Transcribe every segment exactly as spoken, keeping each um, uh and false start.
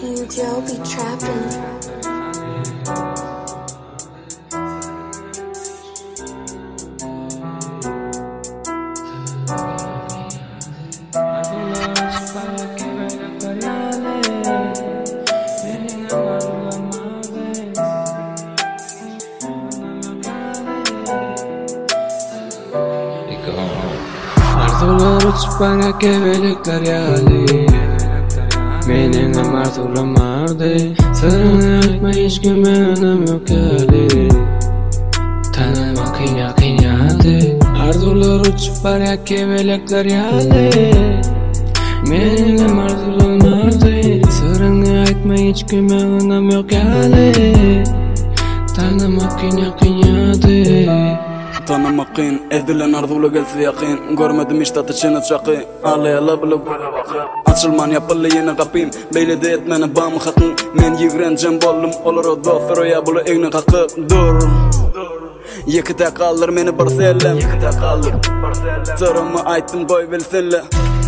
You Joe be trapping. Arzular uçup bana kebelikler yali Menin amartulam ardi Sırrını açma hiç gümenim yok yali Tanıma kınya kınyadi Arzular uçup bana kebelikler yali Menin amartulam ardi Sırrını açma hiç gümenim yok yali Tanıma kınya kınyadi Tanımak kıyın, edilen arzula gelsi yakin Görmedim işte taçını çakı Ağlaya labılıp böyle bakı Açılman yapılı yine kapıyım Beyle de etmeni bağımı hatın Men yigrencem bollum Olur o dofer o yabılı egni kakı Dur Yekite kalır meni bir sellem Yekite kalır Sırımı ayttım koy bilsinle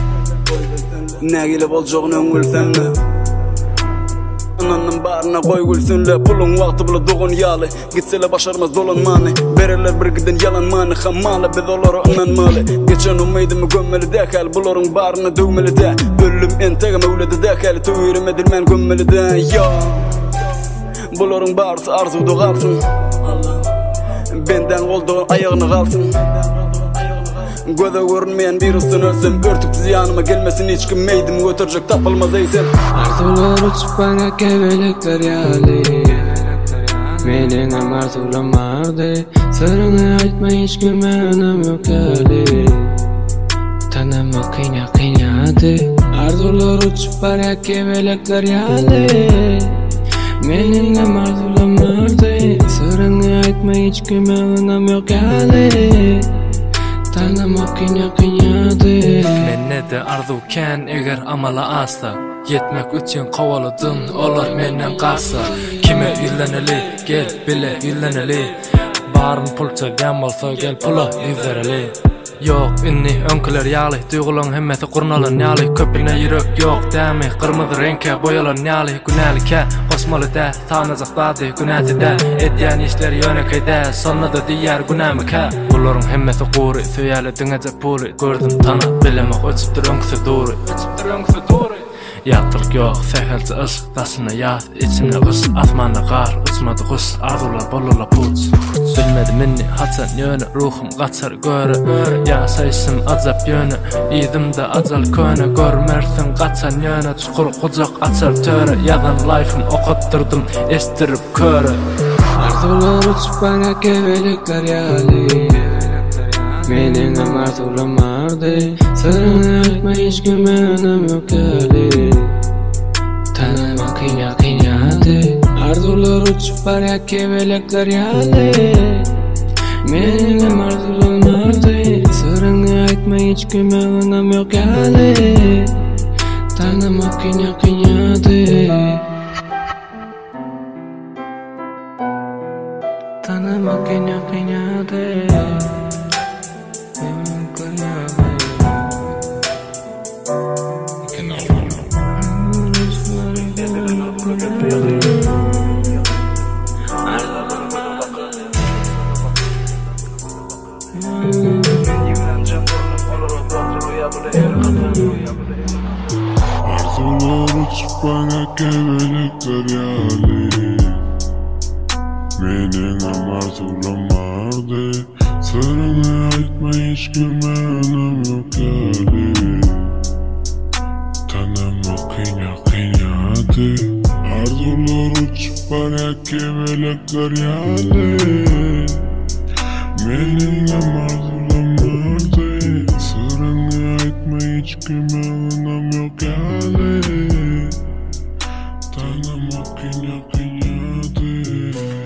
Negili bolcoğun öngülsenle Ananın barına koy gülsünle Pulun vakti bile doğun yalı Gitsele başarmaz dolan mani Bererler bir gidin yalan mani Hammalı biz olur anan mali Geçen umidimi gömmeli dekal Bulurun barına dövmeli de Ölüm entegime uledi dekal Tüyürüm edilmen gömmeli de Ya Bulurun barısı arzu doğarsın Benden oldu ayağını kalsın Göze görünmeyen bir üstün ölsem Örtüksüz yanıma gelmesin hiç kim meydim Götürecek tapılmaz eysem Arzular uçup bana kebelikler yali Menin amartulam ardi Sırrını açma hiç gümenim yok yali Tanıma kınya kınyadi Arzular uçup bana kebelikler yali Menin amartulam ardi Sırrını açma hiç gümenim yok yali Tanıma kınya kınyadi Menne de arzuken eger amala asla Yetmek üçün kovaladın olar menden qasa Kime yülleneli gel bile yülleneli Barın pulça gam olsa gel pula yüzereli Yok inni önküler yağlı Duygulan hemmeti kurnalan yağlı Köpüne yürek yok demi Kırmızı renke boyalan yağlı Güneli ke Osmalı da Tanızık dadı Güneti de Edyen işler yöneke de Sonra da diğer günemi ke Buların hemmeti kuri Söyeli dünece puri Gördüm tanı Bilemek öçüptür önküsü duri Öçüptür önküsü duri Yatırk yok, sehelci ışık Dasına yat, içimle kış Asmanla kar, uçmadı kuş Arzular bolula puç Bilmedi minni haçan yönü Ruhum kaçar göre Yaşayışım azap yönü İyidimde acal könü Görmersin kaçan yönü Çukur kucak açar töre Yadan life'ım okutturdum Estirip köre Arzular uçup bana kebelikler yali Menin amartulam ardi Sırrını açma hiç gümenim yok yali Tanıma kınya kınyadi Arzular uçup bana kebelikler yali Menin amartulam ardi Sırrını açma hiç gümenim yok yali Tanıma kınya kınyadi Tanıma kınya kınyadi Arzular uçup bana kebelikler yali Menin amartulam ardi Sırrını açma hiç gümenim yok yali Tanıma kınya kınyadi Arzular uçup bana kebelikler yali Menin amartulam ardi Sırrını açma hiç gümenim yok yali Tanıma kınya kınyadi